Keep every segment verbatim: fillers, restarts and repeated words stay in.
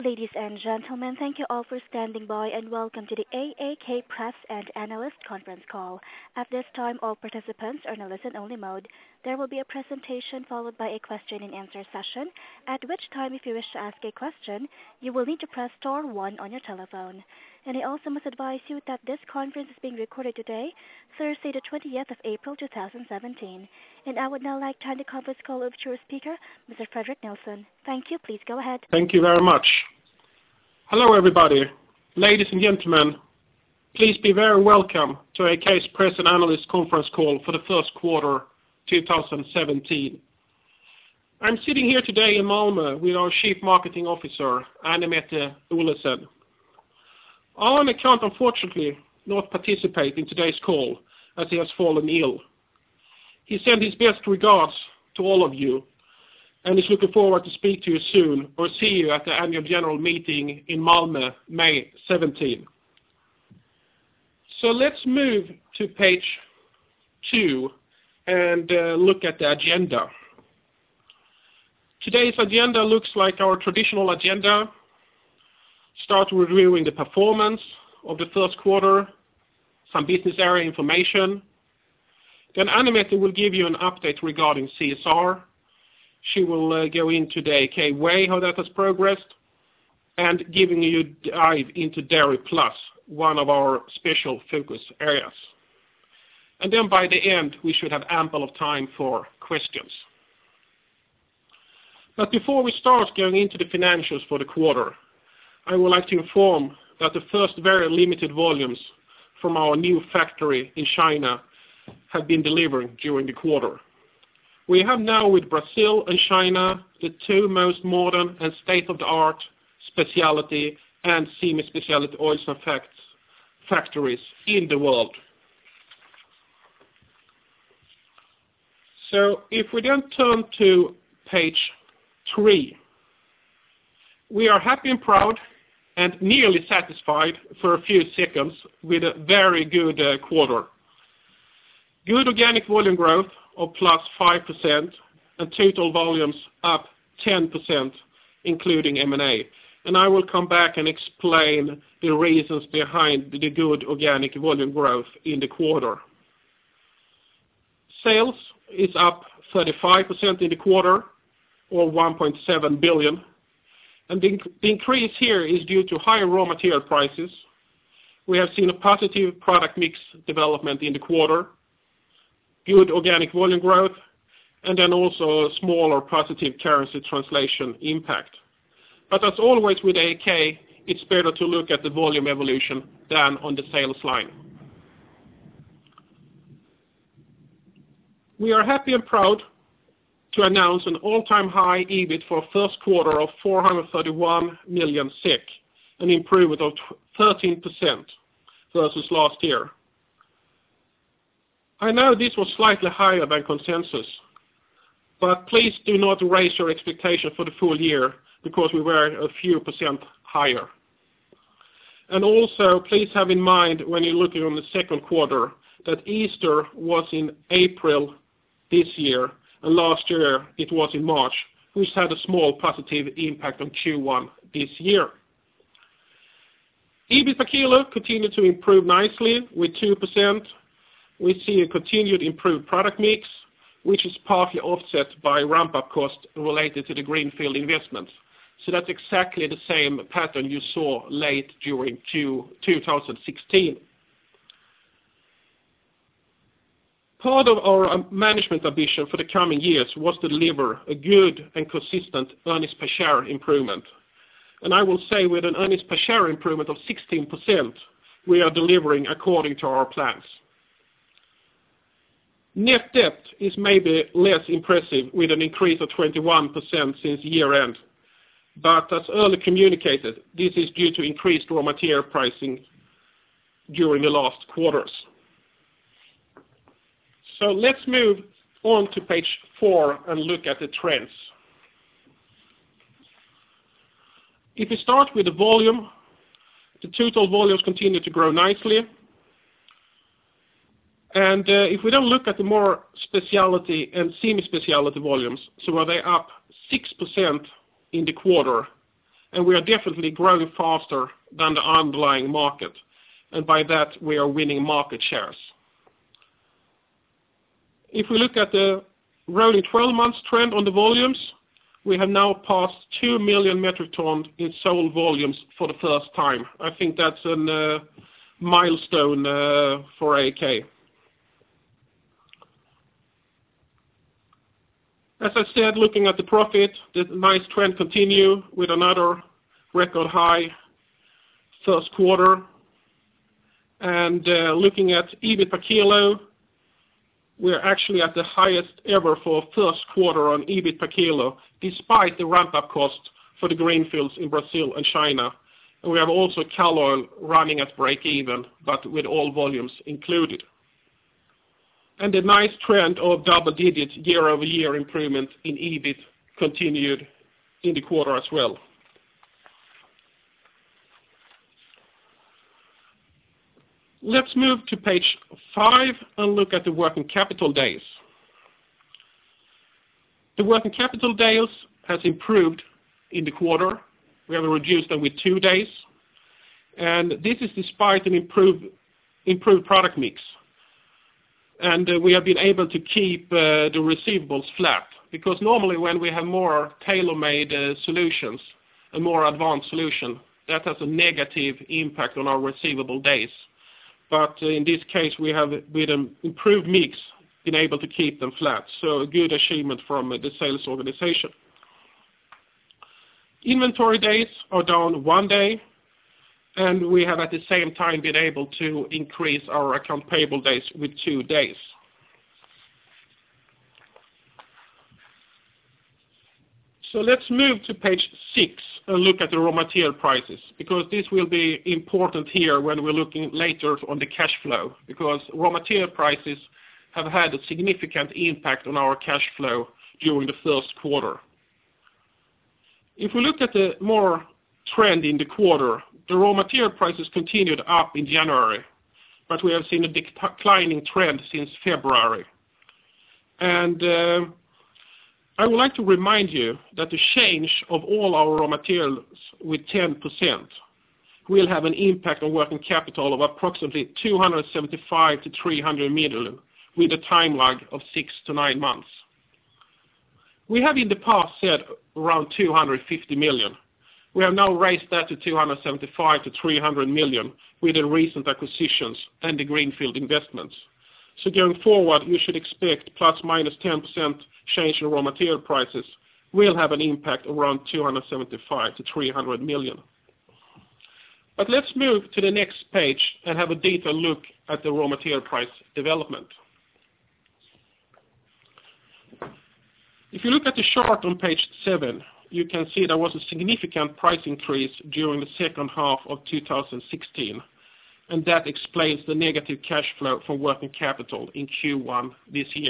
Ladies and gentlemen, thank you all for standing by and welcome to the A A K Press and Analyst Conference Call. At this time, all participants are in a listen-only mode. There will be a presentation followed by a question-and-answer session, at which time, if you wish to ask a question, you will need to press star one on your telephone. And I also must advise you that this conference is being recorded today, Thursday, the twentieth of April, two thousand seventeen. And I would now like to hand the conference call over to your speaker, Mister Fredrik Nilsson. Thank you. Please go ahead. Thank you very much. Hello, everybody. Ladies and gentlemen, please be very welcome to A A K's Press and Analyst Conference Call for the first quarter two thousand seventeen. I'm sitting here today in Malmö with our Chief Marketing Officer, Anne-Mette Olesen. Arne can't unfortunately not participate in today's call as he has fallen ill. He sent his best regards to all of you and is looking forward to speak to you soon or see you at the annual general meeting in Malmö, May seventeenth. So let's move to page two and uh, look at the agenda. Today's agenda looks like our traditional agenda. Start reviewing the performance of the first quarter, some business area information. Then Anne-Mette will give you an update regarding C S R. She will uh, go into the A A K Way, how that has progressed, and giving you a dive into Dairy Plus, one of our special focus areas. And then by the end, we should have ample of time for questions. But before we start going into the financials for the quarter, I would like to inform that the first very limited volumes from our new factory in China have been delivered during the quarter. We have now with Brazil and China the two most modern and state-of-the-art specialty and semi-specialty oils and fats factories in the world. So if we then turn to page three, we are happy and proud and nearly satisfied for a few seconds with a very good uh, quarter. Good organic volume growth of plus five percent and total volumes up ten percent, including M and A. And I will come back and explain the reasons behind the good organic volume growth in the quarter. Sales is up thirty-five percent in the quarter, or one point seven billion. And the, the increase here is due to higher raw material prices. We have seen a positive product mix development in the quarter, good organic volume growth, and then also a smaller positive currency translation impact. But as always with A A K, it's better to look at the volume evolution than on the sales line. We are happy and proud to announce an all-time high EBIT for first quarter of four hundred thirty-one million SEK, an improvement of thirteen percent versus last year. I know this was slightly higher than consensus, but please do not raise your expectation for the full year because we were a few percent higher. And also, please have in mind when you're looking on the second quarter that Easter was in April this year, and last year it was in March, which had a small positive impact on Q one this year. EBIT per kilo continued to improve nicely with two percent. We see a continued improved product mix, which is partly offset by ramp-up costs related to the greenfield investments. So that's exactly the same pattern you saw late during Q two thousand sixteen. Part of our management ambition for the coming years was to deliver a good and consistent earnings per share improvement. And I will say with an earnings per share improvement of sixteen percent, we are delivering according to our plans. Net debt is maybe less impressive with an increase of twenty-one percent since year-end. But as earlier communicated, this is due to increased raw material pricing during the last quarters. So let's move on to page four and look at the trends. If we start with the volume, the total volumes continue to grow nicely. And uh, if we don't look at the more specialty and semi-specialty volumes, so are they up six percent in the quarter, and we are definitely growing faster than the underlying market, and by that we are winning market shares. If we look at the rolling twelve months trend on the volumes, we have now passed two million metric tons in sold volumes for the first time. I think that's a uh, milestone uh, for A K. As I said, looking at the profit, the nice trend continue with another record high first quarter. And uh, looking at E B I T per kilo, we're actually at the highest ever for first quarter on E B I T per kilo, despite the ramp-up cost for the greenfields in Brazil and China. And we have also Cal Oil running at break-even, but with all volumes included. And the nice trend of double-digit year-over-year improvement in E B I T continued in the quarter as well. Let's move to page five and look at the working capital days. The working capital days has improved in the quarter. We have reduced them with two days. And this is despite an improved, improved product mix. And uh, we have been able to keep uh, the receivables flat, because normally when we have more tailor-made uh, solutions, a more advanced solution, that has a negative impact on our receivable days. But uh, in this case, we have, with an improved mix, been able to keep them flat. So a good achievement from uh, the sales organization. Inventory days are down one day, and we have at the same time been able to increase our account payable days with two days. So let's move to page six and look at the raw material prices, because this will be important here when we're looking later on the cash flow, because raw material prices have had a significant impact on our cash flow during the first quarter. If we look at the more trend in the quarter, the raw material prices continued up in January, but we have seen a declining trend since February. And uh, I would like to remind you that the change of all our raw materials with ten percent will have an impact on working capital of approximately two hundred seventy-five to three hundred million, with a time lag of six to nine months. We have in the past said around two hundred fifty million. We have now raised that to two hundred seventy-five to three hundred million with the recent acquisitions and the greenfield investments. So going forward, you should expect plus minus ten percent change in raw material prices will have an impact around two hundred seventy-five to three hundred million. But let's move to the next page and have a detailed look at the raw material price development. If you look at the chart on page seven, you can see there was a significant price increase during the second half of two thousand sixteen, and that explains the negative cash flow from working capital in Q one this year.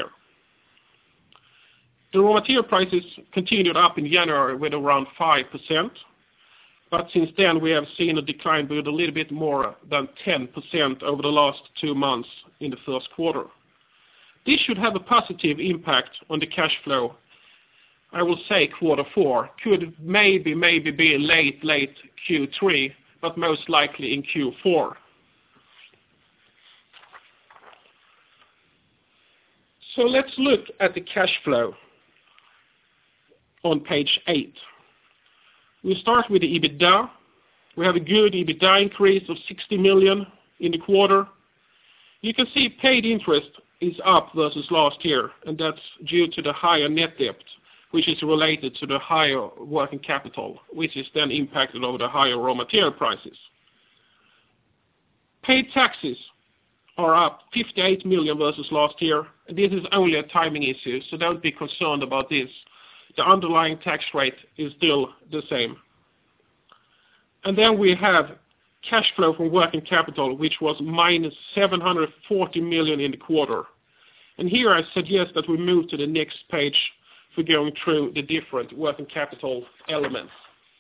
The raw material prices continued up in January with around five percent, but since then we have seen a decline with a little bit more than ten percent over the last two months in the first quarter. This should have a positive impact on the cash flow. I will say quarter four, could maybe, maybe be late, late Q three, but most likely in Q four. So let's look at the cash flow on page eight. We start with the EBITDA. We have a good EBITDA increase of sixty million in the quarter. You can see paid interest is up versus last year, and that's due to the higher net debt, which is related to the higher working capital, which is then impacted over the higher raw material prices. Paid taxes are up fifty-eight million versus last year. This is only a timing issue, so don't be concerned about this. The underlying tax rate is still the same. And then we have cash flow from working capital, which was minus seven hundred forty million in the quarter. And here I suggest that we move to the next page for going through the different working capital elements.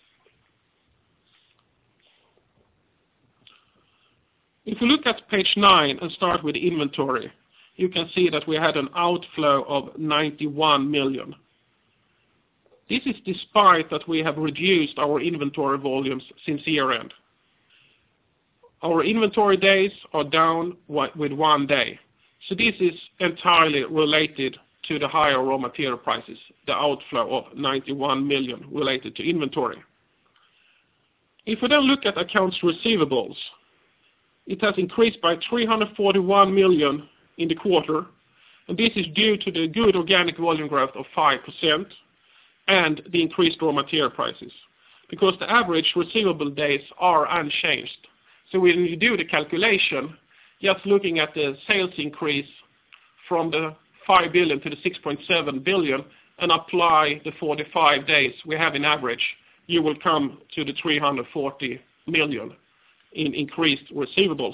If we look at page nine and start with inventory, you can see that we had an outflow of ninety-one million. This is despite that we have reduced our inventory volumes since year-end. Our inventory days are down with one day. So this is entirely related to the higher raw material prices, the outflow of ninety-one million related to inventory. If we then look at accounts receivables, it has increased by three hundred forty-one million in the quarter, and this is due to the good organic volume growth of five percent and the increased raw material prices, because the average receivable days are unchanged. So when you do the calculation, just looking at the sales increase from the five billion to the six point seven billion and apply the forty-five days we have in average, you will come to the three hundred forty million in increased receivables.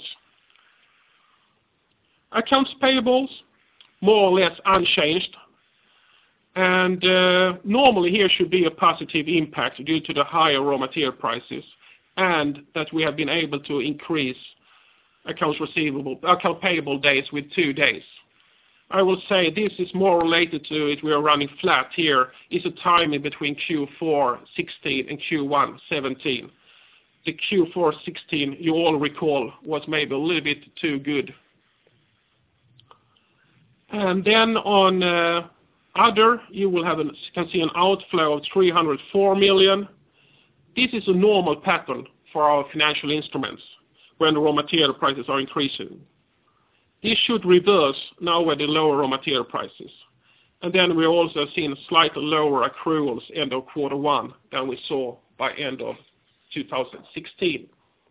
Accounts payables, more or less unchanged, and uh, normally here should be a positive impact due to the higher raw material prices and that we have been able to increase accounts receivable, account payable days with two days. I will say this is more related to it. We are running flat here. Is a timing between Q four sixteen and Q one seventeen. The Q four sixteen, you all recall, was maybe a little bit too good. And then on uh, other, you will have an, you can see an outflow of three hundred four million. This is a normal pattern for our financial instruments when the raw material prices are increasing. This should reverse now with the lower raw material prices. And then we also seen slightly lower accruals end of quarter one than we saw by end of two thousand sixteen.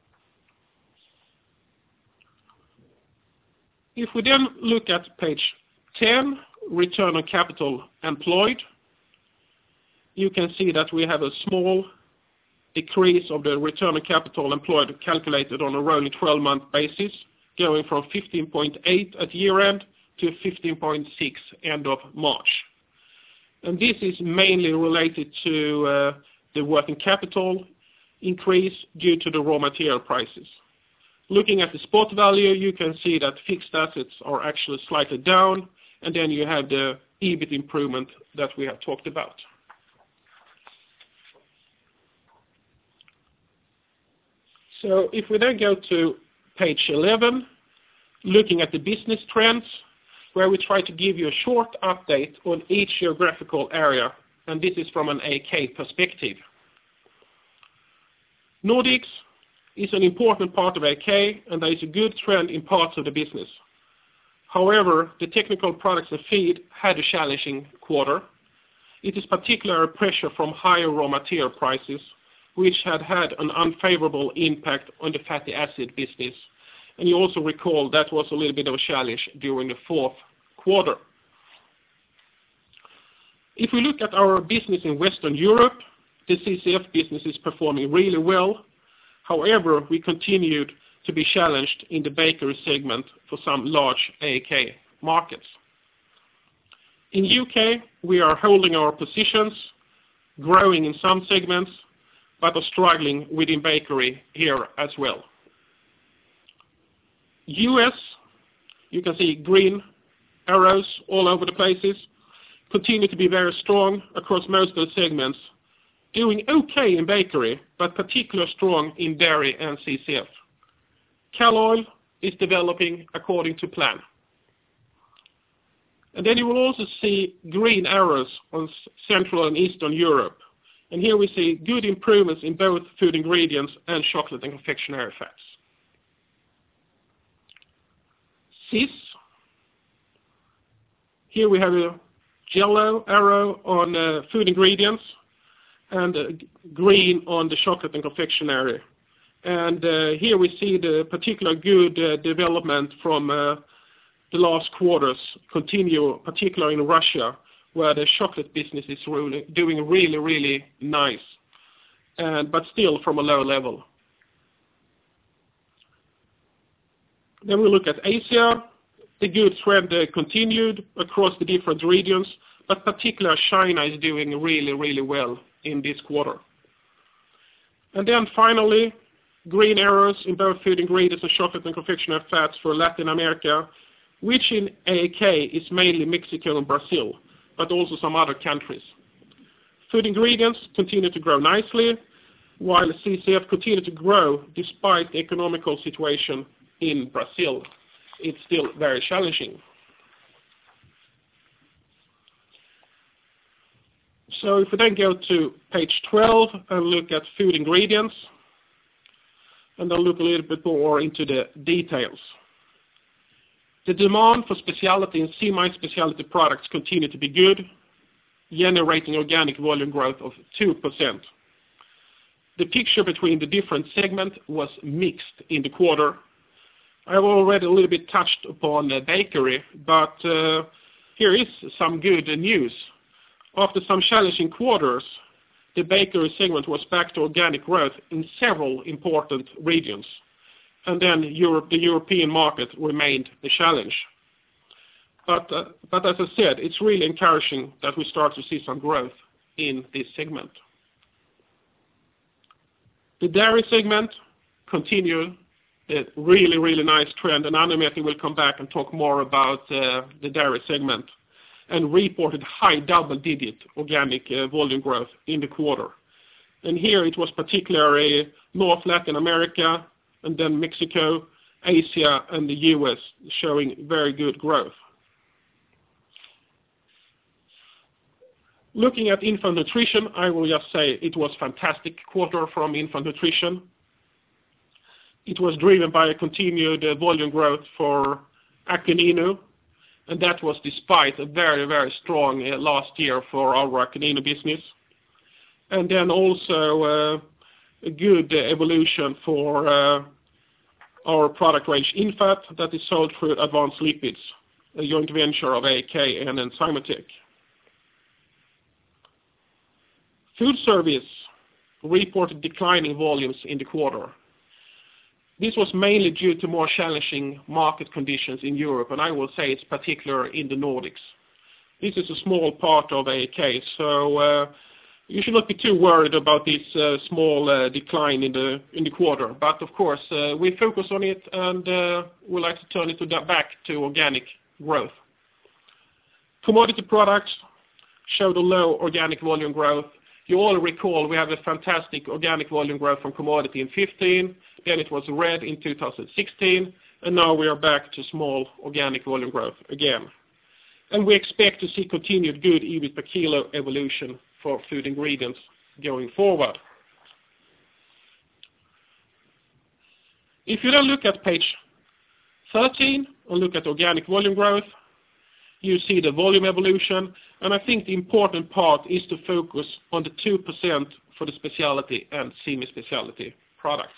If we then look at page ten, return on capital employed, you can see that we have a small decrease of the return on capital employed calculated on a rolling twelve-month basis, going from fifteen point eight at year-end to fifteen point six end of March. And this is mainly related to uh, the working capital increase due to the raw material prices. Looking at the spot value, you can see that fixed assets are actually slightly down, and then you have the E B I T improvement that we have talked about. So if we then go to page eleven, looking at the business trends, where we try to give you a short update on each geographical area, and this is from an A K perspective. Nordics is an important part of A K, and there is a good trend in parts of the business. However, the technical products and feed had a challenging quarter. It is particular pressure from higher raw material prices, which had had an unfavorable impact on the fatty acid business. And you also recall that was a little bit of a challenge during the fourth quarter. If we look at our business in Western Europe, the C C F business is performing really well. However, we continued to be challenged in the bakery segment for some large A K markets. In U K, we are holding our positions, growing in some segments, but are struggling within bakery here as well. U S, you can see green arrows all over the places, continue to be very strong across most of the segments, doing okay in bakery, but particularly strong in dairy and C C F. Cal oil is developing according to plan. And then you will also see green arrows on Central and Eastern Europe. And here we see good improvements in both food ingredients and chocolate and confectionery fats. C I S, here we have a yellow arrow on uh, food ingredients and uh, green on the chocolate and confectionery. And uh, here we see the particular good uh, development from uh, the last quarters continue, particularly in Russia, where the chocolate business is really doing really, really nice, and but still from a low level. Then we look at Asia. The good trend uh, continued across the different regions, but particularly China is doing really, really well in this quarter. And then finally, green arrows in both food ingredients and chocolate and confectionery fats for Latin America, which in A K is mainly Mexico and Brazil, but also some other countries. Food ingredients continue to grow nicely, while C C F continued to grow despite the economical situation in Brazil. It's still very challenging. So if we then go to page twelve and look at food ingredients, and I'll look a little bit more into the details. The demand for specialty and semi-specialty products continue to be good, generating organic volume growth of two percent. The picture between the different segments was mixed in the quarter. I have already a little bit touched upon the bakery, but uh, here is some good news. After some challenging quarters, the bakery segment was back to organic growth in several important regions. And then Europe, the European market remained a challenge. But, uh, but as I said, it's really encouraging that we start to see some growth in this segment. The dairy segment continued a really, really nice trend, and Anne-Mette will come back and talk more about uh, the dairy segment, and reported high double-digit organic uh, volume growth in the quarter. And here it was particularly North Latin America, and then Mexico, Asia, and the U S showing very good growth. Looking at infant nutrition, I will just say it was a fantastic quarter from infant nutrition. It was driven by a continued uh, volume growth for Akonino, and that was despite a very, very strong uh, last year for our Akonino business. And then also uh, a good uh, evolution for uh, our product range Infat that is sold through Advanced Lipids, a joint venture of A A K and Enzymotec. Food service reported declining volumes in the quarter. This was mainly due to more challenging market conditions in Europe, and I will say it's particular in the Nordics. This is a small part of A A K, so uh, you should not be too worried about this uh, small uh, decline in the in the quarter. But of course, uh, we focus on it, and uh, we like to turn it to that back to organic growth. Commodity products showed a low organic volume growth. You all recall we have a fantastic organic volume growth from commodity in fifteen, then it was red in two thousand sixteen, and now we are back to small organic volume growth again. And we expect to see continued good E B I T per kilo evolution for food ingredients going forward. If you then look at page thirteen and look at organic volume growth, you see the volume evolution, and I think the important part is to focus on the two percent for the specialty and semi-specialty products.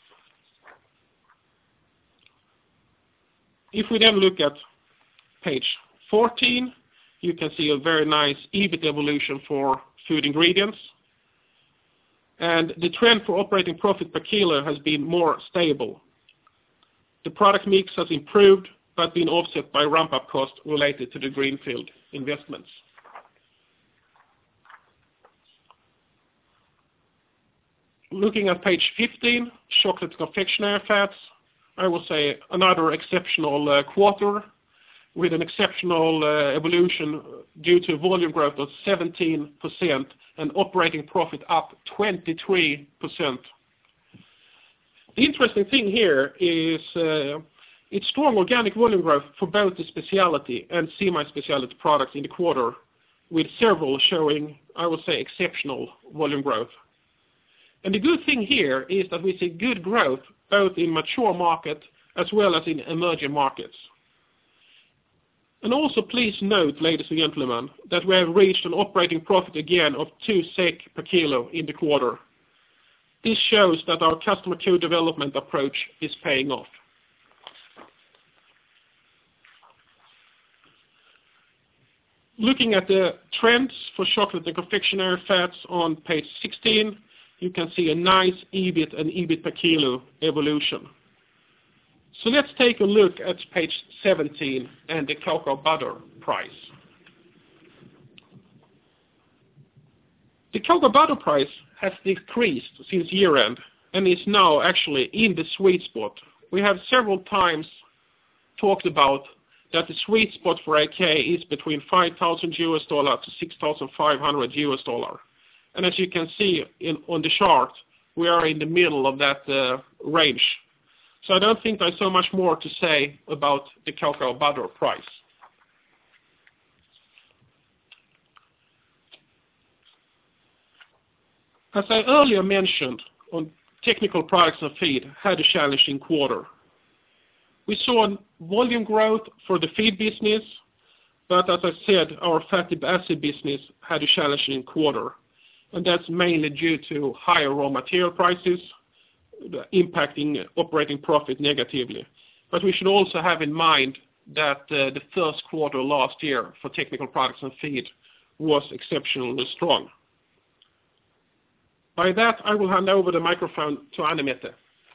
If we then look at page fourteen, you can see a very nice E B I T evolution for food ingredients. And the trend for operating profit per kilo has been more stable. The product mix has improved, but been offset by ramp-up costs related to the greenfield investments. Looking at page fifteen, chocolate and confectionery fats, I will say another exceptional uh, quarter with an exceptional uh, evolution due to volume growth of seventeen percent and operating profit up twenty-three percent. The interesting thing here is uh, it's strong organic volume growth for both the specialty and semi-specialty products in the quarter, with several showing, I would say, exceptional volume growth. And the good thing here is that we see good growth both in mature market as well as in emerging markets. And also please note, ladies and gentlemen, that we have reached an operating profit again of two SEK per kilo in the quarter. This shows that our customer co-development approach is paying off. Looking at the trends for chocolate and confectionery fats on page sixteen, you can see a nice E B I T and E B I T per kilo evolution. So let's take a look at page seventeen and the cocoa butter price. The cocoa butter price has decreased since year-end and is now actually in the sweet spot. We have several times talked about that the sweet spot for A K is between five thousand U S dollar to six thousand five hundred U S dollar. And as you can see in, on the chart, we are in the middle of that uh, range. So I don't think there's so much more to say about the cocoa butter price. As I earlier mentioned, on technical products and feed had a challenging quarter. We saw volume growth for the feed business, but as I said, our fatty acid business had a challenging quarter, and that's mainly due to higher raw material prices impacting operating profit negatively. But we should also have in mind that uh, the first quarter last year for technical products and feed was exceptionally strong. By that, I will hand over the microphone to Anne-Mette.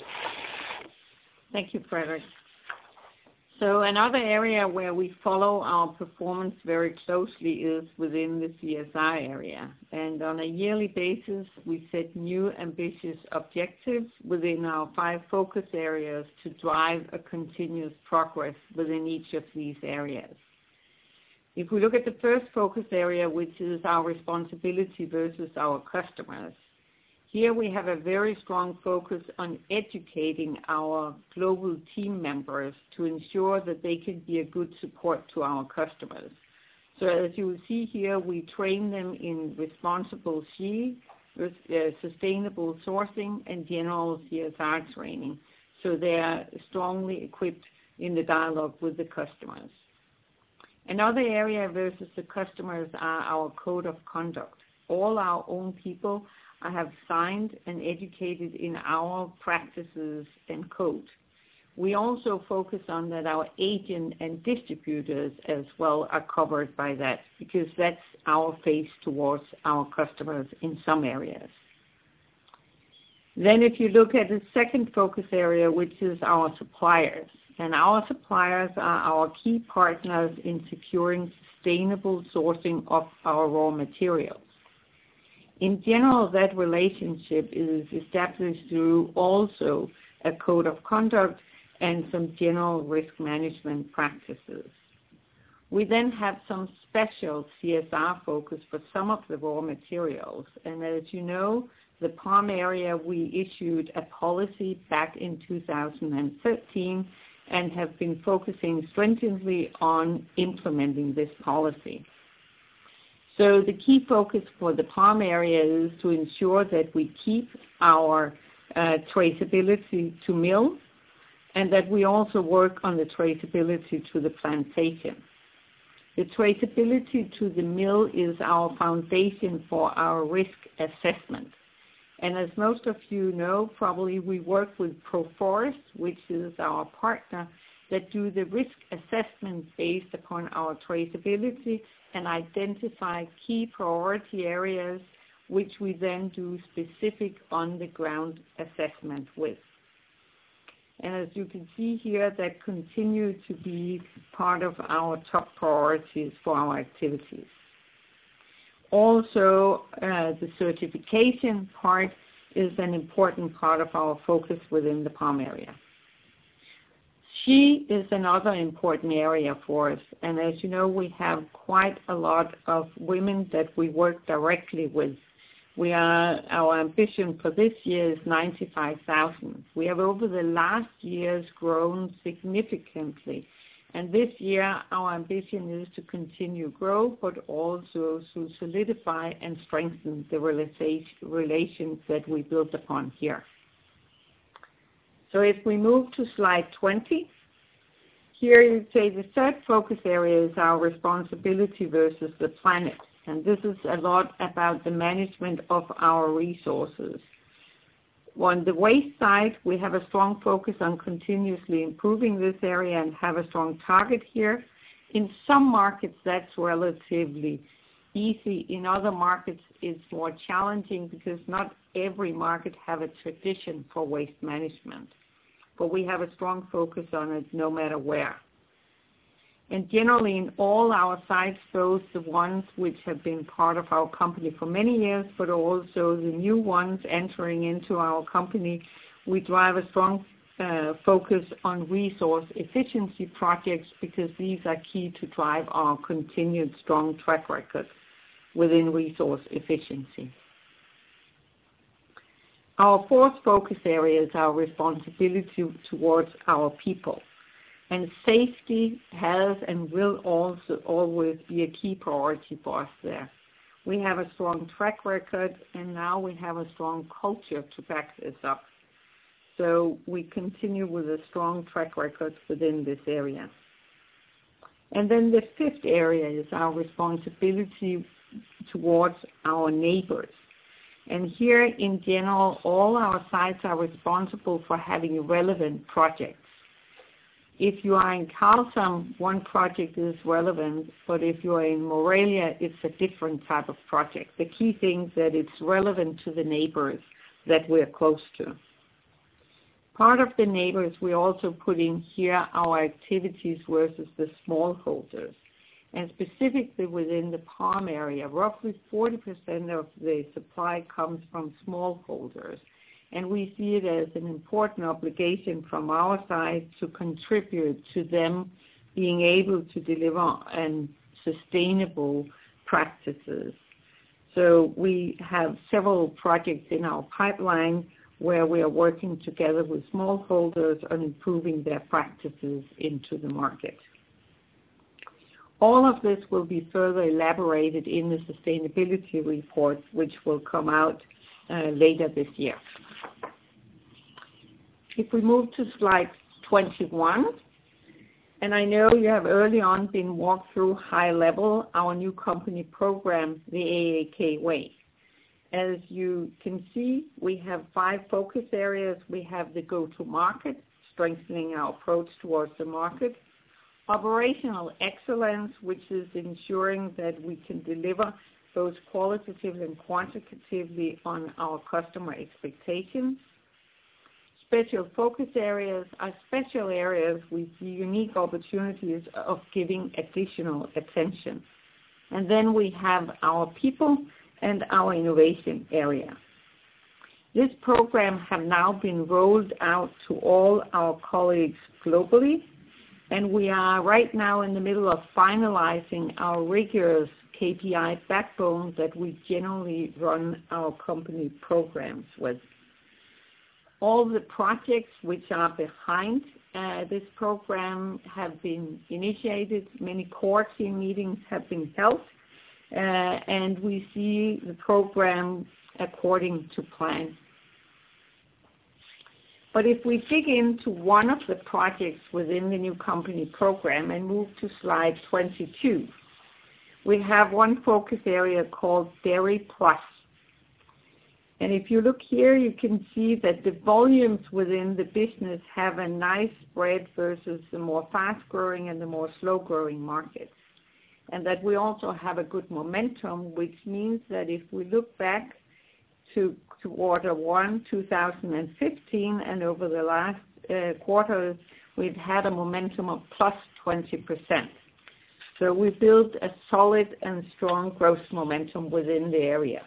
Thank you, Fredrik. So another area where we follow our performance very closely is within the C S R area. And on a yearly basis, we set new ambitious objectives within our five focus areas to drive a continuous progress within each of these areas. If we look at the first focus area, which is our responsibility versus our customers, here we have a very strong focus on educating our global team members to ensure that they can be a good support to our customers. So as you will see here, we train them in responsible S H E, uh, sustainable sourcing, and general C S R training. So they are strongly equipped in the dialogue with the customers. Another area versus the customers are our code of conduct. All our own people I have signed and educated in our practices and code. We also focus on that our agent and distributors as well are covered by that, because that's our face towards our customers in some areas. Then if you look at the second focus area, which is our suppliers, and our suppliers are our key partners in securing sustainable sourcing of our raw materials. In general, that relationship is established through also a code of conduct and some general risk management practices. We then have some special C S R focus for some of the raw materials. And as you know, the palm area, we issued a policy back in two thousand thirteen and have been focusing stringently on implementing this policy. So the key focus for the palm area is to ensure that we keep our uh, traceability to mill, and that we also work on the traceability to the plantation. The traceability to the mill is our foundation for our risk assessment. And as most of you know, probably we work with Proforest, which is our partner, that do the risk assessment based upon our traceability and identify key priority areas, which we then do specific on-the-ground assessment with. And as you can see here, that continue to be part of our top priorities for our activities. Also, uh, the certification part is an important part of our focus within the palm area. She is another important area for us, and as you know, we have quite a lot of women that we work directly with. We are, our ambition for this year is ninety-five thousand. We have over the last years grown significantly, and this year our ambition is to continue grow, but also to solidify and strengthen the relations that we built upon here. So if we move to slide twenty, here you say the third focus area is our responsibility versus the planet. And this is a lot about the management of our resources. On the waste side, we have a strong focus on continuously improving this area and have a strong target here. In some markets, that's relatively easy. In other markets, it's more challenging because not every market have a tradition for waste management. But we have a strong focus on it no matter where. And generally in all our sites, both the ones which have been part of our company for many years, but also the new ones entering into our company, we drive a strong uh, focus on resource efficiency projects, because these are key to drive our continued strong track record within resource efficiency. Our fourth focus area is our responsibility towards our people. And safety has and will also always be a key priority for us there. We have a strong track record, and now we have a strong culture to back this up. So we continue with a strong track record within this area. And then the fifth area is our responsibility towards our neighbors. And here, in general, all our sites are responsible for having relevant projects. If you are in Karlshamn, one project is relevant, but if you are in Morelia, it's a different type of project. The key thing is that it's relevant to the neighbors that we're close to. Part of the neighbors, we also put in here our activities versus the smallholders. And specifically within the palm area, roughly forty percent of the supply comes from smallholders. And we see it as an important obligation from our side to contribute to them being able to deliver and sustainable practices. So we have several projects in our pipeline where we are working together with smallholders on improving their practices into the market. All of this will be further elaborated in the sustainability report, which will come out uh, later this year. If we move to slide twenty-one, and I know you have early on been walked through high level our new company program, the A A K Way. As you can see, we have five focus areas. We have the go-to-market, strengthening our approach towards the market. Operational excellence, which is ensuring that we can deliver both qualitatively and quantitatively on our customer expectations. Special focus areas are special areas with unique opportunities of giving additional attention. And then we have our people and our innovation area. This program has now been rolled out to all our colleagues globally, and we are right now in the middle of finalizing our rigorous K P I backbone that we generally run our company programs with. All the projects which are behind uh, this program have been initiated. Many core team meetings have been held, uh, and we see the program according to plan. But if we dig into one of the projects within the new company program and move to slide twenty-two, we have one focus area called Dairy Plus. And if you look here, you can see that the volumes within the business have a nice spread versus the more fast-growing and the more slow-growing markets. And that we also have a good momentum, which means that if we look back to quarter one, two thousand fifteen, and over the last uh, quarter, we've had a momentum of plus twenty percent. So we built a solid and strong growth momentum within the area.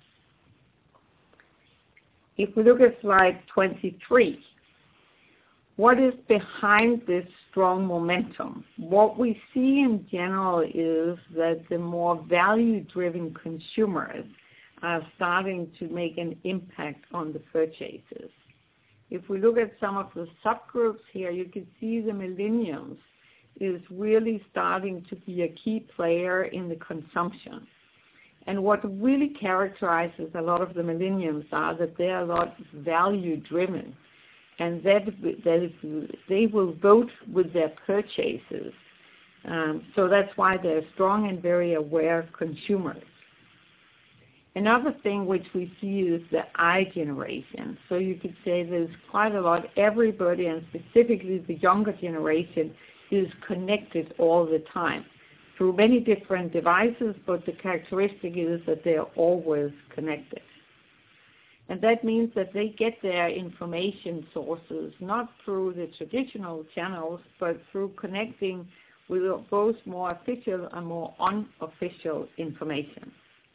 If we look at slide twenty-three, what is behind this strong momentum? What we see in general is that the more value-driven consumers are starting to make an impact on the purchases. If we look at some of the subgroups here, you can see the millennials is really starting to be a key player in the consumption. And what really characterizes a lot of the millennials are that they are a lot value-driven, and that, that they will vote with their purchases. Um, so that's why they're strong and very aware consumers. Another thing which we see is the I generation. So you could say there's quite a lot, everybody, and specifically the younger generation, is connected all the time through many different devices, but the characteristic is that they are always connected. And that means that they get their information sources not through the traditional channels, but through connecting with both more official and more unofficial information.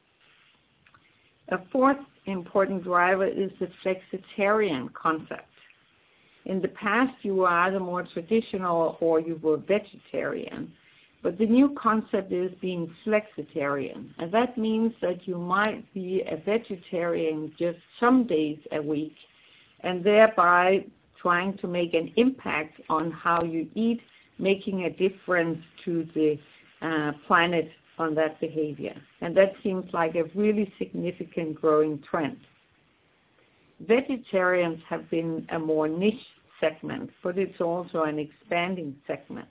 A fourth important driver is the flexitarian concept. In the past, you were either more traditional or you were vegetarian. But the new concept is being flexitarian, and that means that you might be a vegetarian just some days a week, and thereby trying to make an impact on how you eat, making a difference to the uh, planet on that behavior. And that seems like a really significant growing trend. Vegetarians have been a more niche segment, but it's also an expanding segment.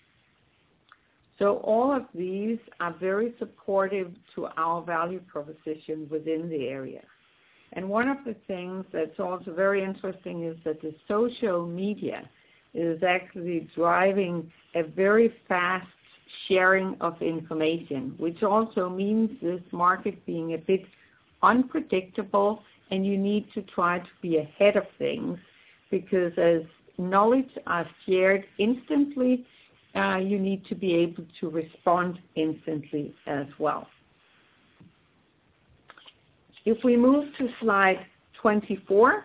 So all of these are very supportive to our value proposition within the area. And one of the things that's also very interesting is that the social media is actually driving a very fast sharing of information, which also means this market being a bit unpredictable, and you need to try to be ahead of things, because as knowledge are shared instantly, uh, you need to be able to respond instantly as well. If we move to slide twenty-four,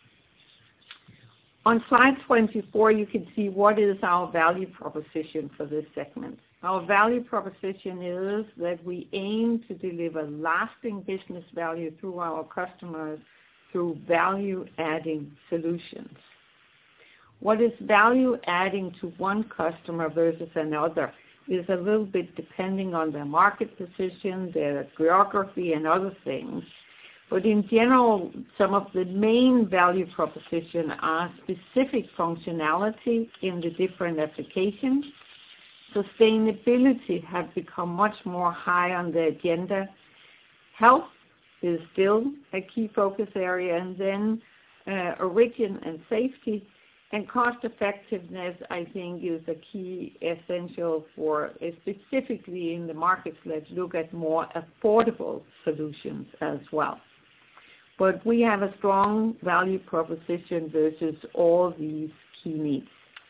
on slide twenty-four you can see what is our value proposition for this segment. Our value proposition is that we aim to deliver lasting business value through our customers through value-adding solutions. What is value-adding to one customer versus another is a little bit depending on their market position, their geography, and other things. But in general, some of the main value proposition are specific functionality in the different applications. Sustainability has become much more high on the agenda. Health is still a key focus area, and then uh, origin and safety. And cost effectiveness, I think, is a key essential for, uh, specifically in the markets that look at more affordable solutions as well. But we have a strong value proposition versus all these key needs.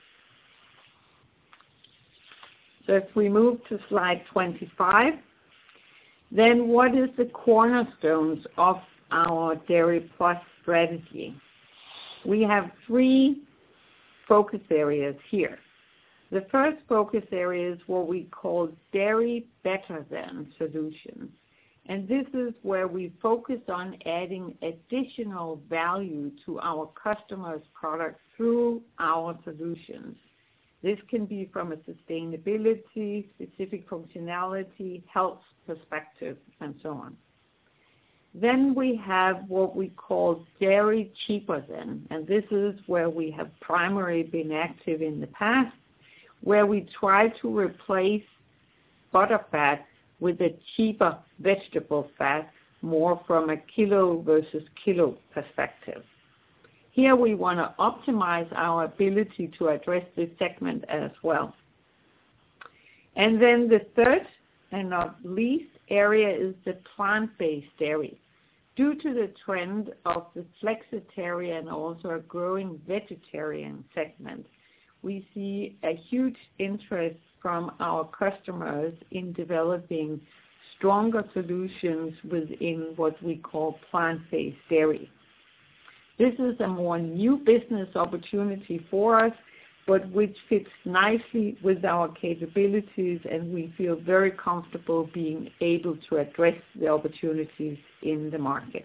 So if we move to slide twenty-five, then what is the cornerstones of our Dairy Plus strategy? We have three focus areas here. The first focus area is what we call Dairy Better Than solutions. And this is where we focus on adding additional value to our customers' products through our solutions. This can be from a sustainability, specific functionality, health perspective, and so on. Then we have what we call Dairy Cheaper Than, and this is where we have primarily been active in the past, where we try to replace butterfat with a cheaper vegetable fat, more from a kilo versus kilo perspective. Here we want to optimize our ability to address this segment as well. And then the third and not least area is the plant-based dairy. Due to the trend of the flexitarian, also a growing vegetarian segment, we see a huge interest from our customers in developing stronger solutions within what we call plant-based dairy. This is a more new business opportunity for us, but which fits nicely with our capabilities, and we feel very comfortable being able to address the opportunities in the market.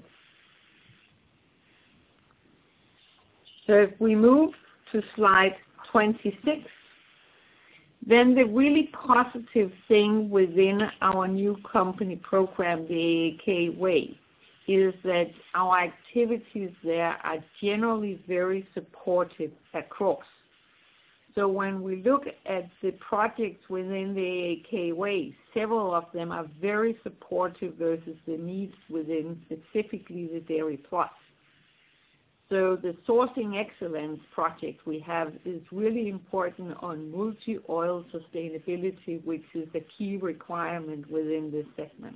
So if we move to slide twenty-six, then the really positive thing within our new company program, the A A K Way, is that our activities there are generally very supportive across. So when we look at the projects within the A A K Way, several of them are very supportive versus the needs within specifically the Dairy Plus. So the sourcing excellence project we have is really important on multi-oil sustainability, which is a key requirement within this segment.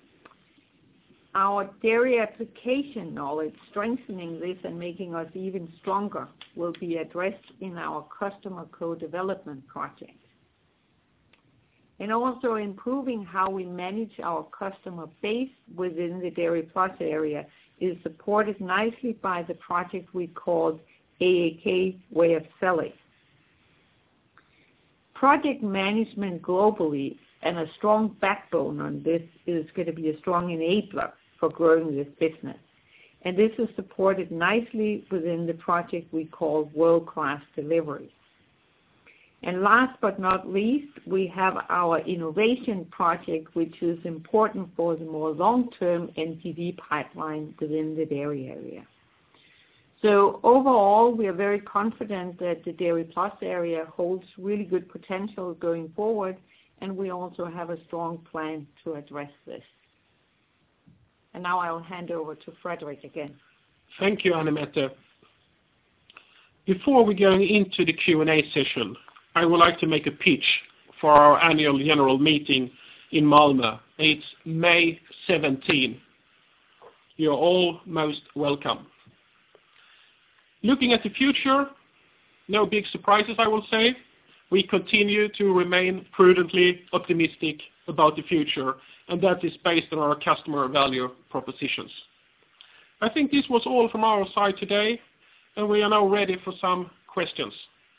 Our dairy application knowledge, strengthening this and making us even stronger, will be addressed in our customer co-development project. And also improving how we manage our customer base within the Dairy Plus area is supported nicely by the project we called A A K Way of Selling. project management globally and a strong backbone on this is going to be a strong enabler for growing this business. And this is supported nicely within the project we call World-Class Delivery. And last but not least, we have our innovation project, which is important for the more long-term N P V pipeline within the dairy area. So overall, we are very confident that the Dairy Plus area holds really good potential going forward, and we also have a strong plan to address this. And now I'll hand over to Fredrik again. Thank you, Anne-Mette. Before we go into the Q and A session, I would like to make a pitch for our annual general meeting in Malmö. It's May seventeenth. You're all most welcome. Looking at the future, no big surprises, I will say. We continue to remain prudently optimistic about the future, and that is based on our customer value propositions. I think this was all from our side today, and we are now ready for some questions.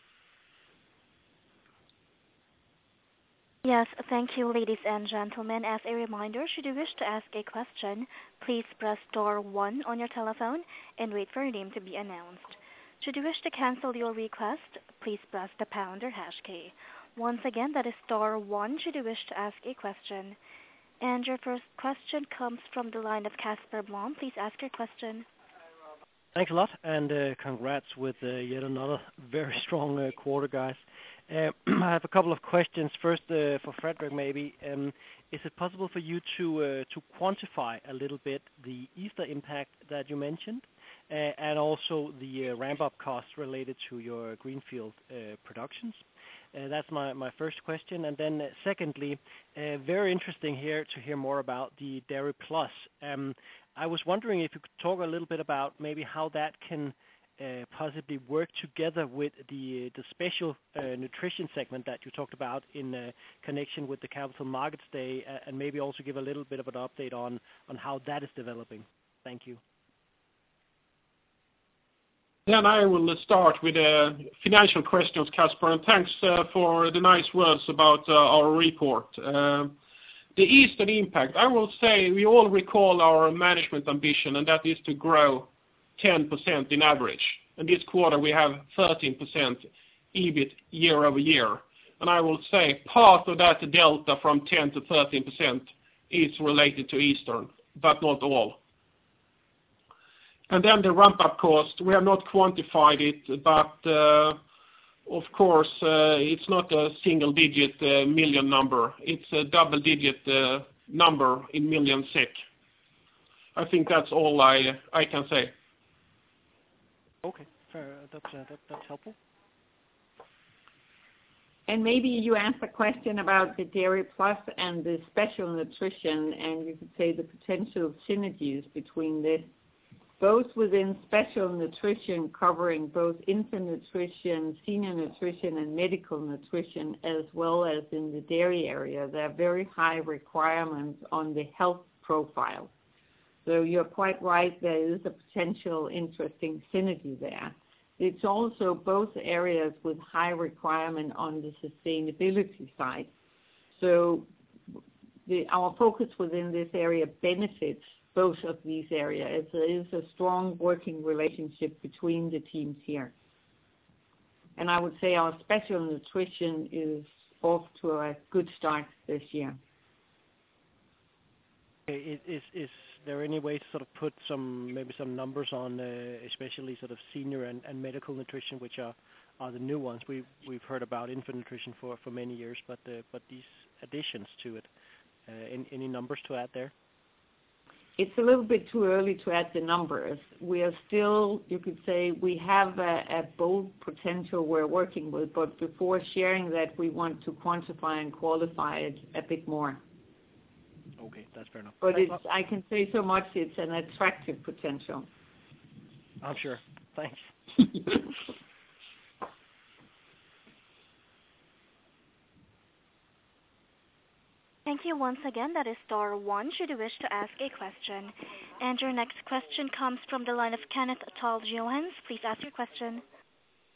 Yes, thank you, ladies and gentlemen. As a reminder, should you wish to ask a question, please press star one on your telephone and wait for your name to be announced. Should you wish to cancel your request, please press the pound or hash key. Once again, that is star one should you wish to ask a question. And your first question comes from the line of Casper Blom. Please ask your question. Thanks a lot, and uh, congrats with uh, yet another very strong uh, quarter, guys. Uh, I have a couple of questions. First, uh, for Fredrik, maybe. Um, is it possible for you to uh, to quantify a little bit the Easter impact that you mentioned, uh, and also the uh, ramp-up costs related to your greenfield uh, productions? Uh, that's my, my first question. And then uh, secondly, uh, very interesting here to hear more about the Dairy Plus. Um, I was wondering if you could talk a little bit about maybe how that can uh, possibly work together with the the special uh, nutrition segment that you talked about in uh, connection with the Capital Markets Day, uh, and maybe also give a little bit of an update on, on how that is developing. Thank you. Then I will start with the uh, financial questions, Casper, and thanks uh, for the nice words about uh, our report. Uh, the Easter impact, I will say we all recall our management ambition, and that is to grow ten percent in average. And this quarter we have thirteen percent E B I T year over year. And I will say part of that delta from ten to thirteen percent is related to Easter, but not all. And then the ramp-up cost, we have not quantified it, but uh, of course uh, it's not a single-digit uh, million number. It's a double-digit uh, number in million SEK. I think that's all I I can say. Okay, fair. That's uh, that, that's helpful. And maybe you asked a question about the Dairy Plus and the special nutrition, and you could say the potential synergies between this. Both within special nutrition, covering both infant nutrition, senior nutrition, and medical nutrition, as well as in the dairy area, there are very high requirements on the health profile. So you're quite right, there is a potential interesting synergy there. It's also both areas with high requirement on the sustainability side. So the, our focus within this area benefits both of these areas. There is a strong working relationship between the teams here. And I would say our special nutrition is off to a good start this year. Is, is, is there any way to sort of put some, maybe some numbers on, uh, especially sort of senior and, and medical nutrition, which are, are the new ones? We, we've heard about infant nutrition for, for many years, but uh, but these additions to it, uh, any, any numbers to add there? It's a little bit too early to add the numbers. We are still, you could say, we have a, a bold potential we're working with, but before sharing that, we want to quantify and qualify it a bit more. Okay, that's fair enough. But Thanks it's, I can say so much, it's an attractive potential. I'm sure. Thanks. Thank you once again. That is star one should you wish to ask a question. And your next question comes from the line of Kenneth Toll Johans. Please ask your question.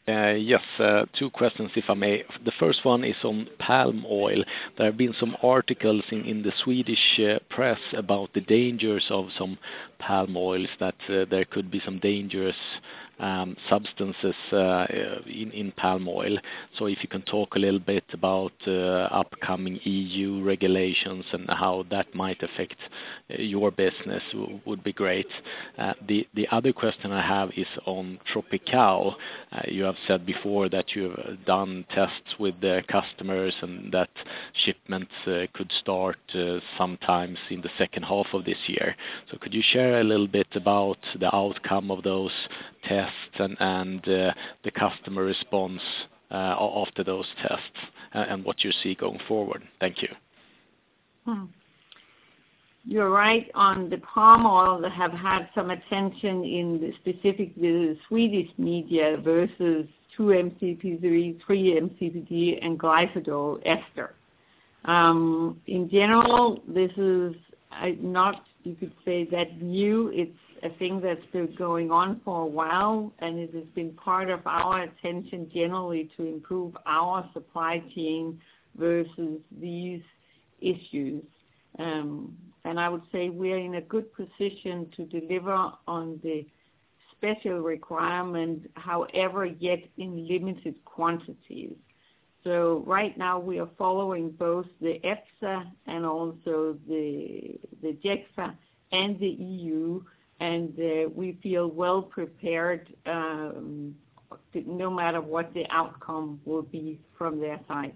Uh, yes, uh, two questions, if I may. The first one is on palm oil. There have been some articles in, in the Swedish uh, press about the dangers of some palm oils, that uh, there could be some dangerous um, substances uh, in, in palm oil. So if you can talk a little bit about uh, upcoming E U regulations and how that might affect uh, your business w- would be great. Uh, the, the other question I have is on Tropical. Uh, you have said before that you've done tests with the customers and that shipments uh, could start uh, sometimes in the second half of this year. So could you share a little bit about the outcome of those tests and, and uh, the customer response uh, after those tests uh, and what you see going forward? Thank you. Hmm. You're right on the palm oil that have had some attention in the specific the Swedish media versus two M C P three, three M C P D, and glycidol ester. Um, in general, this is I, not, you could say, that new. It's a thing that's been going on for a while, and it has been part of our attention generally to improve our supply chain versus these issues. Um, and I would say we're in a good position to deliver on the special requirement, however, yet in limited quantities. So right now we are following both the EFSA and also the the JEXA and the E U, and uh, we feel well prepared um, no matter what the outcome will be from their side.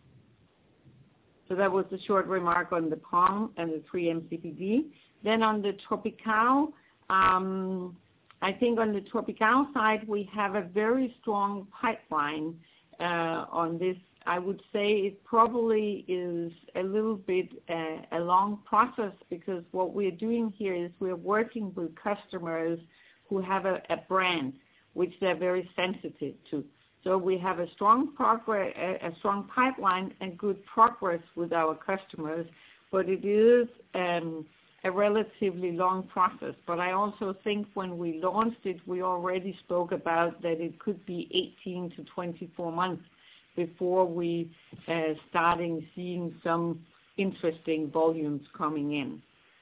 So that was a short remark on the palm and the three M C P D. Then on the Tropical, um, I think on the Tropical side we have a very strong pipeline uh, on this. I would say it probably is a little bit uh, a long process, because what we're doing here is we're working with customers who have a, a brand which they're very sensitive to. So we have a strong progress, a, a strong pipeline and good progress with our customers, but it is um, a relatively long process. But I also think when we launched it, we already spoke about that it could be eighteen to twenty-four months before we uh, starting seeing some interesting volumes coming in.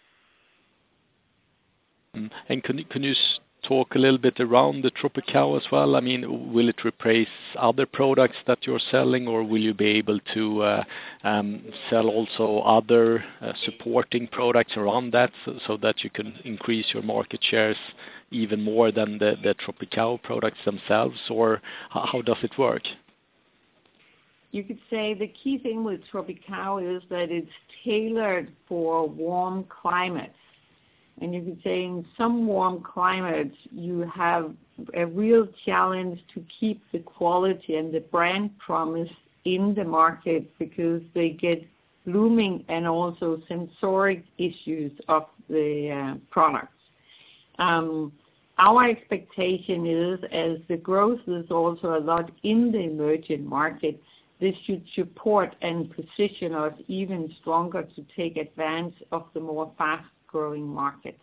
And can, can you talk a little bit around the Tropical as well? I mean, will it replace other products that you're selling, or will you be able to uh, um, sell also other uh, supporting products around that, so, so that you can increase your market shares even more than the, the Tropical products themselves, or how, how does it work? You could say the key thing with Tropical is that it's tailored for warm climates. And you could say in some warm climates, you have a real challenge to keep the quality and the brand promise in the market, because they get blooming and also sensoric issues of the uh, products. Um, our expectation is, as the growth is also a lot in the emerging market, this should support and position us even stronger to take advantage of the more fast-growing markets.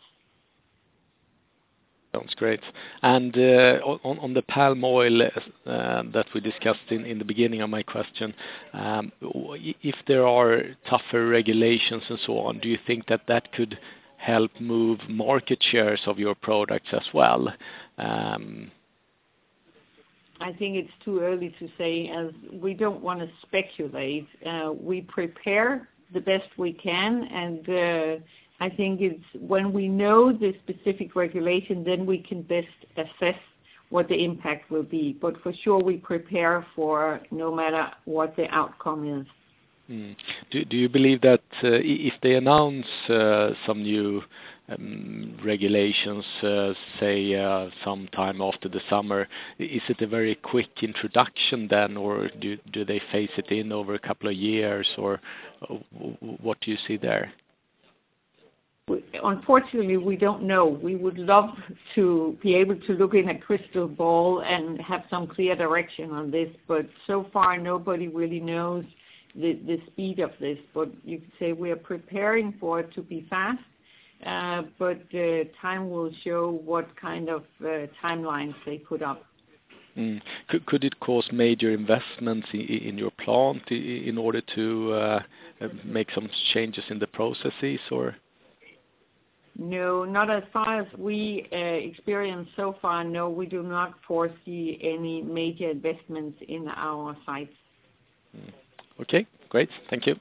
Sounds great. And uh, on, on the palm oil uh, that we discussed in, in the beginning of my question, um, if there are tougher regulations and so on, do you think that that could help move market shares of your products as well? Um, I think it's too early to say, as we don't want to speculate. Uh, we prepare the best we can, and uh, I think it's when we know the specific regulation, then we can best assess what the impact will be. But for sure, we prepare for no matter what the outcome is. Mm. Do, do you believe that uh, if they announce uh, some new um, regulations, uh, say uh, sometime after the summer, is it a very quick introduction then, or do, do they phase it in over a couple of years, or uh, what do you see there? Unfortunately, we don't know. We would love to be able to look in a crystal ball and have some clear direction on this, but so far nobody really knows the, the speed of this. But you could say we are preparing for it to be fast, uh, but uh, time will show what kind of uh, timelines they put up. Mm. Could, could it cause major investments in, in your plant in order to uh, make some changes in the processes, or? No, not as far as we uh, experience so far. No, we do not foresee any major investments in our sites. Mm. Okay, great. Thank you.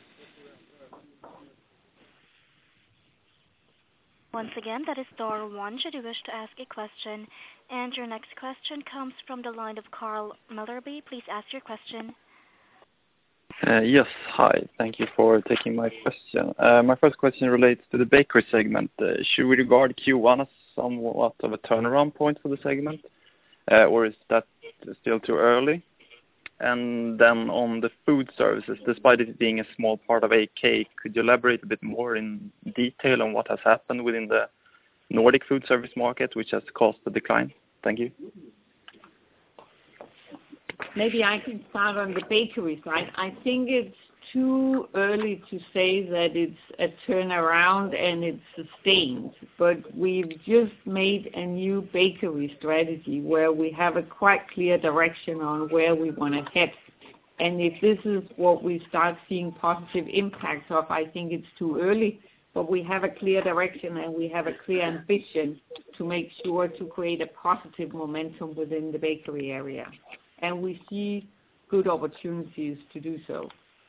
Once again, that is star one should you wish to ask a question. And your next question comes from the line of Carl Millerby. Please ask your question. Uh, yes, hi. Thank you for taking my question. Uh, my first question relates to the bakery segment. Uh, should we regard Q one as somewhat of a turnaround point for the segment, uh, or is that still too early? And then on the food services, despite it being a small part of A K, could you elaborate a bit more in detail on what has happened within the Nordic food service market, which has caused the decline? Thank you. Maybe I can start on the bakery side. I think it's too early to say that it's a turnaround and it's sustained, but we've just made a new bakery strategy where we have a quite clear direction on where we want to head. And if this is what we start seeing positive impacts of, I think it's too early, but we have a clear direction and we have a clear ambition to make sure to create a positive momentum within the bakery area. And we see good opportunities to do so.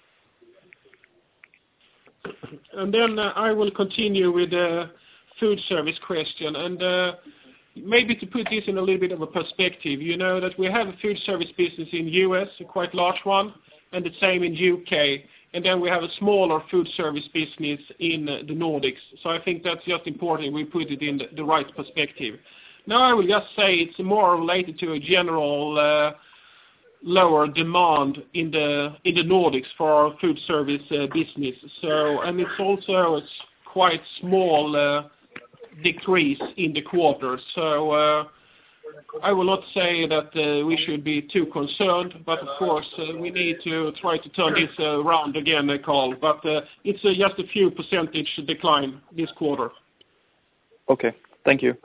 And then uh, I will continue with the food service question. And uh, maybe to put this in a little bit of a perspective, you know that we have a food service business in U S, a quite large one, and the same in U K. And then we have a smaller food service business in uh, the Nordics. So I think that's just important we put it in the, the right perspective. Now I will just say it's more related to a general uh, lower demand in the in the Nordics for our food service uh, business. So, and it's also a quite small uh, decrease in the quarter. So uh, I will not say that uh, we should be too concerned, but of course uh, we need to try to turn this uh, around again, Carl. But uh, it's uh, just a few percentage decline this quarter. Okay, thank you.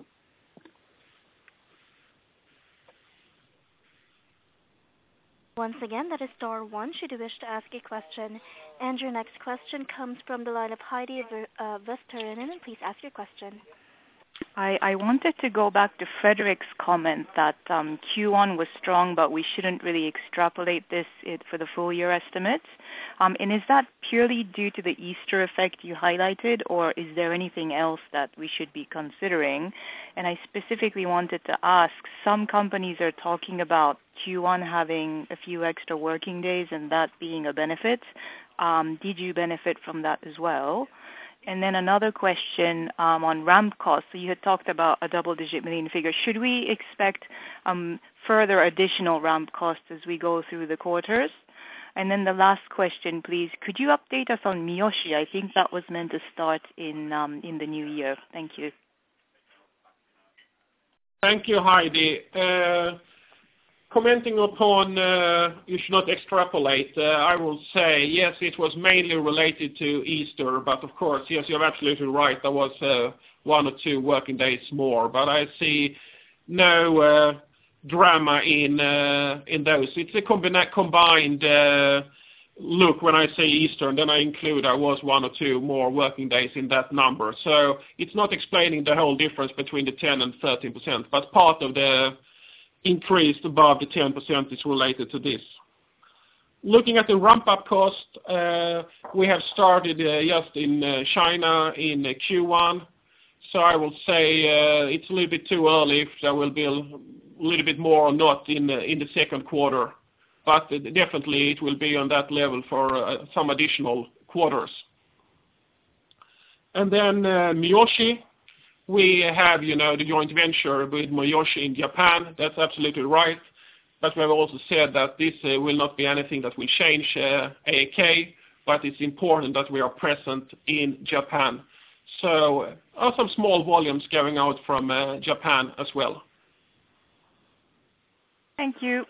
Once again, that is star one should you wish to ask a question. And your next question comes from the line of Heidi uh, Vesterinen. Please ask your question. I, I wanted to go back to Fredrik's comment that um, Q one was strong, but we shouldn't really extrapolate this it, for the full year estimates. Um, and is that purely due to the Easter effect you highlighted, or is there anything else that we should be considering? And I specifically wanted to ask, some companies are talking about Q one having a few extra working days and that being a benefit. Um, did you benefit from that as well? And then another question um, on ramp costs. So you had talked about a double-digit million figure. Should we expect um, further additional ramp costs as we go through the quarters? And then the last question, please. Could you update us on Miyoshi? I think that was meant to start in um, in the new year. Thank you. Thank you, Heidi. Uh, Commenting upon uh, you should not extrapolate, uh, I will say, yes, it was mainly related to Easter, but of course, yes, you're absolutely right, there was uh, one or two working days more, but I see no uh, drama in uh, in those. It's a combina- combined uh, look when I say Easter, and then I include there was one or two more working days in that number. So it's not explaining the whole difference between the ten and thirteen percent, but part of the increased above the ten percent is related to this. Looking at the ramp-up cost, uh, we have started uh, just in uh, China in uh, Q one, so I will say uh, it's a little bit too early if there will be a little bit more or not in, uh, in the second quarter, but uh, definitely it will be on that level for uh, some additional quarters. And then uh, Miyoshi. We have, you know, the joint venture with Miyoshi in Japan. That's absolutely right. But we have also said that this uh, will not be anything that will change uh, A A K, but it's important that we are present in Japan. So uh, are some small volumes going out from uh, Japan as well. Thank you.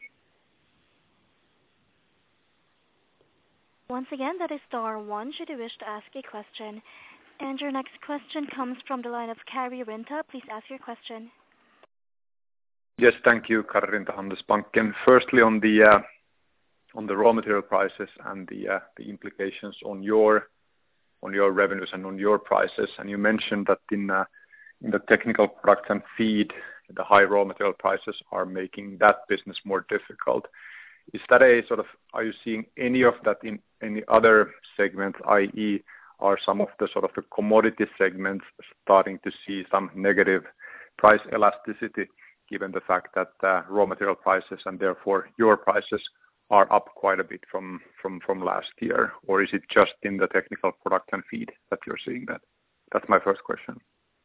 Once again, that is star one should you wish to ask a question. And your next question comes from the line of Kari Rinta. Please ask your question. Yes, thank you, Karri Rinta, Handelsbanken. Firstly, on the uh, on the raw material prices and the uh, the implications on your on your revenues and on your prices. And you mentioned that in uh, in the technical products and feed, the high raw material prices are making that business more difficult. Is that a sort of, are you seeing any of that in any other segments, that is, are some of the sort of the commodity segments starting to see some negative price elasticity, given the fact that uh, raw material prices and therefore your prices are up quite a bit from, from, from last year? Or is it just in the technical product and feed that you're seeing that? That's my first question.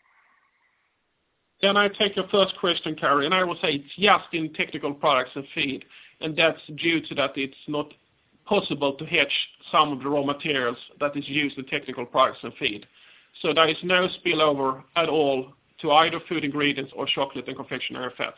Can I take your first question, Karri? And I will say it's just in technical products and feed, and that's due to that it's not possible to hedge some of the raw materials that is used in technical products and feed. So there is no spillover at all to either food ingredients or chocolate and confectionery fats.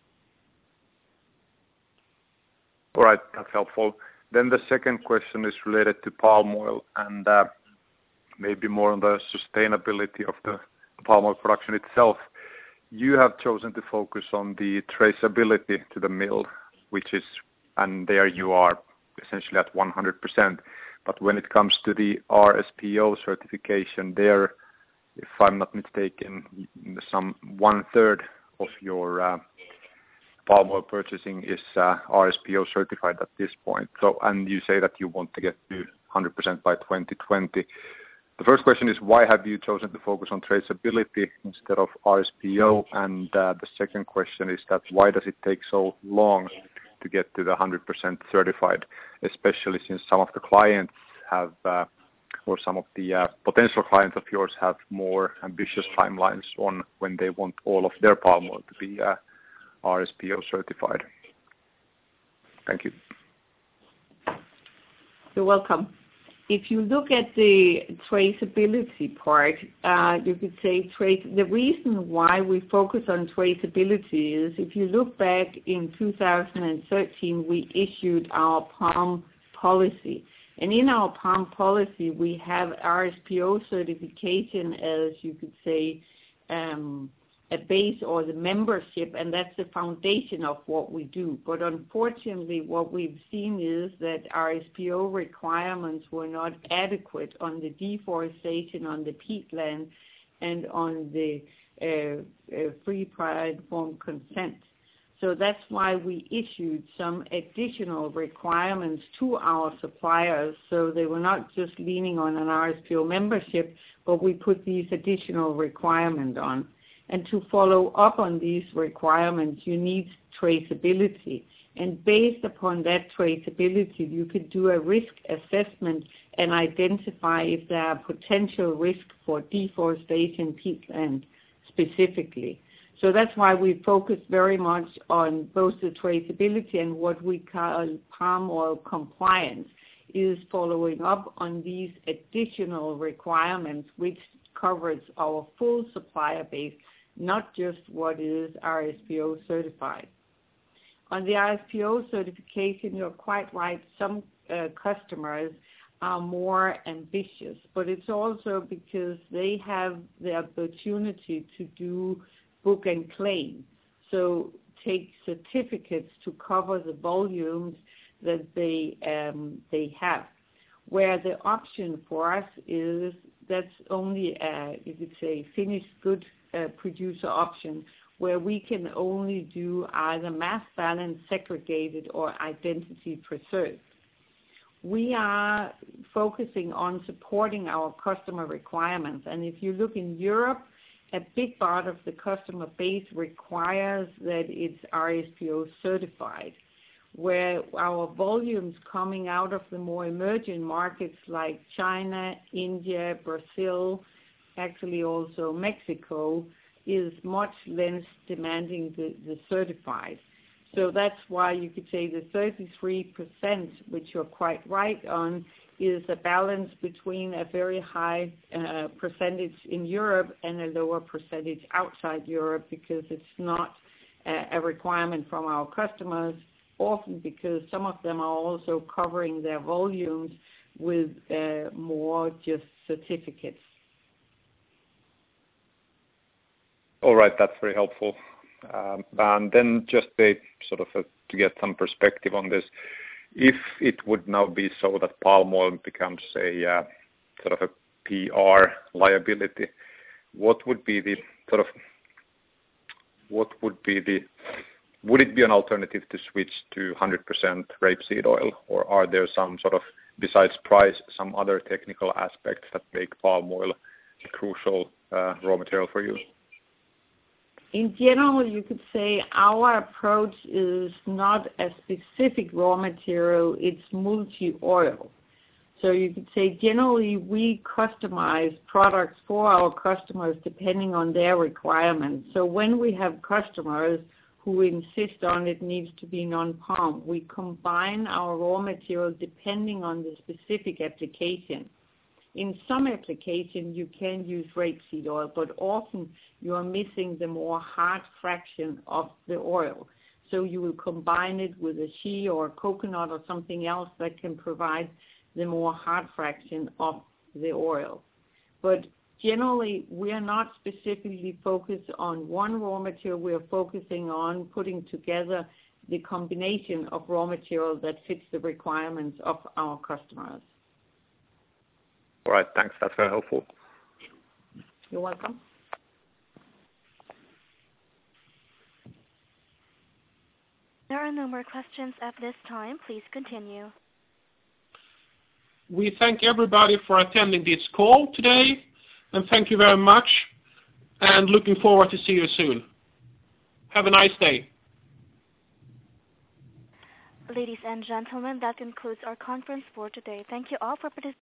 All right, that's helpful. Then the second question is related to palm oil and uh, maybe more on the sustainability of the palm oil production itself. You have chosen to focus on the traceability to the mill, which is, and there you are essentially at one hundred percent. But when it comes to the R S P O certification, there, if I'm not mistaken, some one third of your uh, palm oil purchasing is uh, R S P O certified at this point. So, and you say that you want to get to one hundred percent by twenty twenty. The first question is, why have you chosen to focus on traceability instead of R S P O? And uh, the second question is that why does it take so long to get to the one hundred percent certified, especially since some of the clients have, uh, or some of the uh, potential clients of yours have more ambitious timelines on when they want all of their palm oil to be uh, R S P O certified? Thank you. You're welcome. If you look at the traceability part, uh, you could say trace. The reason why we focus on traceability is if you look back in two thousand thirteen, we issued our palm policy. And in our palm policy, we have R S P O certification as, you could say, um, a base or the membership, and that's the foundation of what we do. But unfortunately, what we've seen is that R S P O requirements were not adequate on the deforestation, on the peatland, and on the uh, uh, free prior informed consent. So that's why we issued some additional requirements to our suppliers. So they were not just leaning on an R S P O membership, but we put these additional requirements on. And to follow up on these requirements, you need traceability. And based upon that traceability, you could do a risk assessment and identify if there are potential risks for deforestation peatland specifically. So that's why we focus very much on both the traceability and what we call palm oil compliance, is following up on these additional requirements, which covers our full supplier base, not just what is R S P O certified. On the R S P O certification, you're quite right, some uh, customers are more ambitious, but it's also because they have the opportunity to do book and claim, so take certificates to cover the volumes that they um, they have. Where the option for us is that's only a, you could say, finished good uh, producer option, where we can only do either mass balance, segregated, or identity preserved. We are focusing on supporting our customer requirements, and if you look in Europe, a big part of the customer base requires that it's R S P O certified, where our volumes coming out of the more emerging markets like China, India, Brazil, actually also Mexico, is much less demanding the, the certified. So that's why you could say the thirty-three percent, which you're quite right on, is a balance between a very high uh, percentage in Europe and a lower percentage outside Europe, because it's not uh, a requirement from our customers, often because some of them are also covering their volumes with uh, more just certificates. All right, that's very helpful. Um, and then just a sort of a, to get some perspective on this, if it would now be so that palm oil becomes a uh, sort of a P R liability, what would be the sort of what would be the would it be an alternative to switch to one hundred percent rapeseed oil, or are there some sort of, besides price, some other technical aspects that make palm oil a crucial uh, raw material for you? In general, you could say our approach is not a specific raw material, it's multi-oil. So you could say generally we customize products for our customers depending on their requirements. So when we have customers who insist on it needs to be non-palm, we combine our raw material depending on the specific application. In some applications you can use rapeseed oil, but often you are missing the more hard fraction of the oil. So you will combine it with a shea or a coconut or something else that can provide the more hard fraction of the oil. But generally, we are not specifically focused on one raw material. We are focusing on putting together the combination of raw material that fits the requirements of our customers. All right, thanks. That's very helpful. You're welcome. There are no more questions at this time. Please continue. We thank everybody for attending this call today, and thank you very much, and looking forward to see you soon. Have a nice day. Ladies and gentlemen, that concludes our conference for today. Thank you all for participating.